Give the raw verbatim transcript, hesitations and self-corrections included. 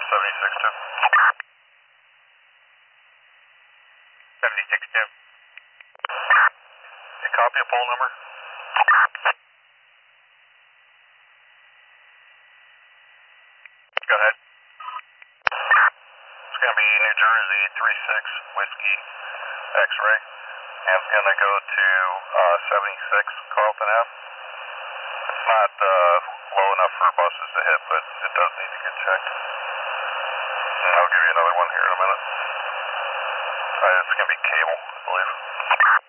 seventy-six two. seventy-six two. You copy a poll number? Go ahead. It's going to be New Jersey three six Whiskey X-ray. And it's going to go to uh, seventy-six Carlton Ave. It's not uh, low enough for buses to hit, but it does need to get checked. And I'll give you another one here in a minute. Uh, it's going to be Cable, I believe.